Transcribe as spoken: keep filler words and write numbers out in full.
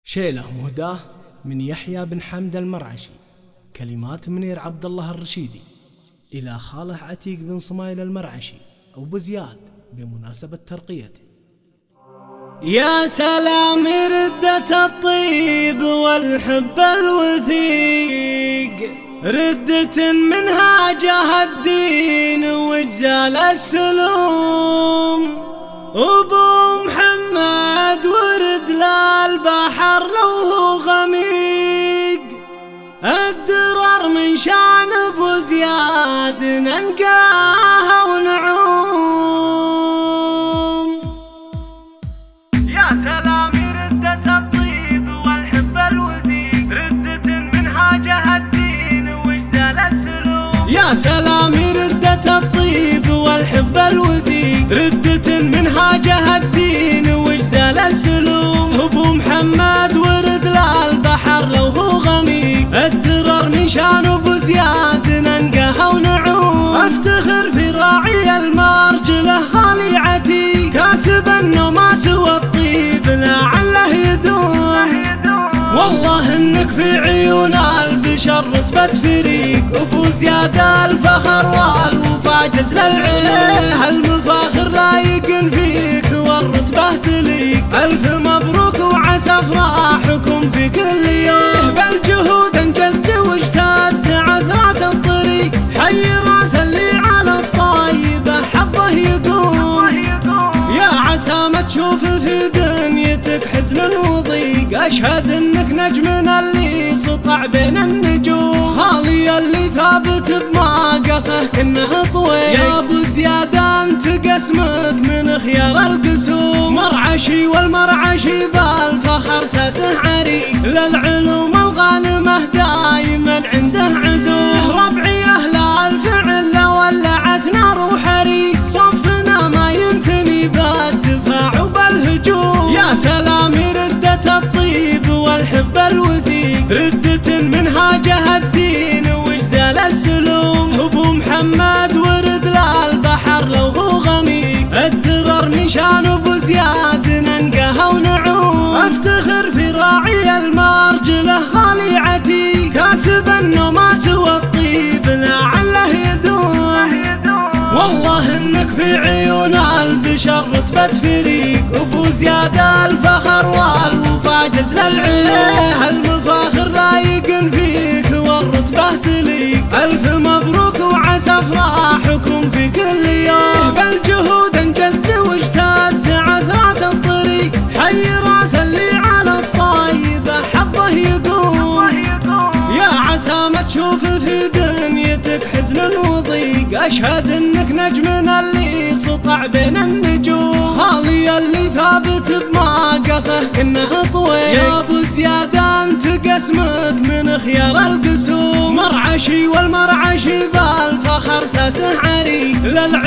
شيله مهداه من يحيى بن حمد المرعشي، كلمات منير عبد الله الرشيدي إلى خاله عتيق بن صمايل المرعشي أبو زياد بمناسبة ترقيته. يا سلام ردة الطيب والحب الوثيق، ردة منهاجها الدين وجزال السلوم. أبو محمد ورد للبحر لو هو غميق، الدرر من شان أبو زياد ننقاها ونعوم. يا سلام ردة الطيب والحب الوثيق، ردة منهاجها الدين وجزال السلوم. يا سلام ردة الطيب والحب الوثيق، ردة منهاجها الدين وجزال السلوم. أبو محمد ورد للبحر لو هو غميق، الدرر من شان أبو زياد ننقاها ونعوم. افتخر في راعي المرجله غالي عتيق، كاسب انه ما سوى الطيب لعله يدوم. والله انك في عيون البشر رتبة فريق، ابو زياد الفخر والوفا جزل العليه. المفاخر رايق فيك والرتبة تليق، الف مبروك وعسى افراحكم في كل يوم. بالجهود انجزت واجتزت عثرات الطريق، حي راس اللي على الطايبه حظه يقوم. يا عسى ما تشوف في دنيتك حزن وضيق، اشهد انك نجمنا اللي سطع بين النجوم. خالي اللي ثابت بموقفه كنه طويق، يا ابو زياد انت قسمك من خيار القسوم. مرعشي والمرعشي بالفخر ساسه عريق، للعلوم الغانمه دايما عنده عزوم. ربعي اهل الفعل ولعت نار وحريق، صفنا ما ينثني بالدفاع وبالهجوم. يا سلام ردة الطيب والحب الوثيق، ردة منهاجها الدين وجزال السلوم. ابو محمد ورد للبحر لو هو غميق، الدرر من شان ابو زياد ننقاها ونعوم. افتخر في راعي المرجله غالي عتيق، كاسب انه ما سوى الطيب لعله يدوم. والله انك في عيون البشر رتبة فريق، ابو زياد الفخر والوفا جزل العليه. المفاخر رايق فيك والرتبة تليق، الف مبروك وعسى افراحكم في كل يوم. بالجهود انجزت واجتزت عثرات الطريق، حي راس اللي على الطايبه حظه يقوم. يا عسى ما تشوف في دنيتك حزن وضيق، اشهد انك نجمنا اللي سطع بين النجوم. خالي اللي ثابت بموقفه كنه طويق، يا ابو زياد انت قسمك من خيار القسوم. مرعشي والمرعشي بالفخر ساسه عريق،